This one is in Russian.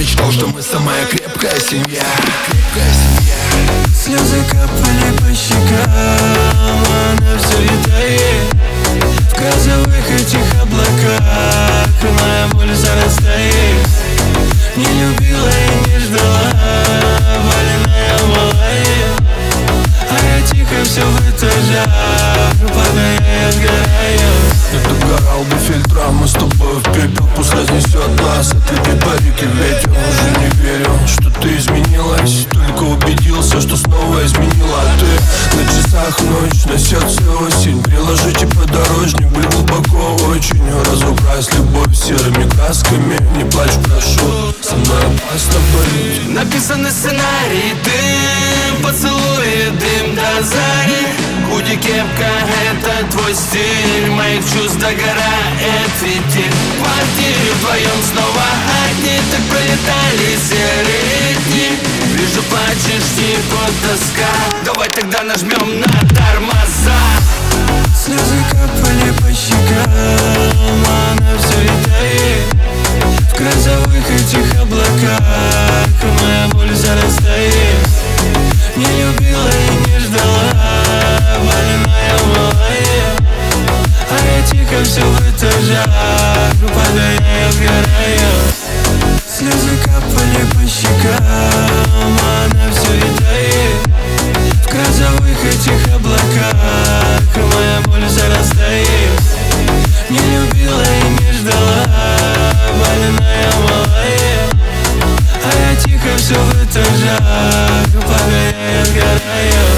мечтал, что мы самая крепкая семья. Слезы капали по щекам, она все летает в грозовых этих облаках. Моя боль зарастает. Не любила и не ждала, валеная малая, а я тихо все в этажах, падая и сгораю. Я догорал до фильтра, мы с тобой в пепел, пусть разнесет нас. Отведи парики, ветер, уже не верю, что ты изменилась. Только убедился, что снова изменила. А ты на часах ночь, на сердце осень. Приложите подорожник, боль глубоко очень. Разукрась любовь серыми красками. Не плачь, прошу, со мной опасно быть. Написанный сценарий, дым, поцелуи, дым до зари. Худи, кепка, это твой стиль. Моих чувств догорает фитиль. В квартире вдвоем снова одни. Так пролетали серые дни. Вижу, плачешь, типа тоска. Давай тогда нажмем на тормоза. Слезы капали по щекам, она все летает в грозовых этих облаках. Моя боль зарастает. Не любила и не ждала, валеная малая, а я тихо все в этажах, падая и сгораю. Слезы капали по щекам, она все летает в грозовых этих облаках. Моя боль зарастает. Не любила и не ждала, валеная малая, а я тихо все в этажах, падая и сгораю.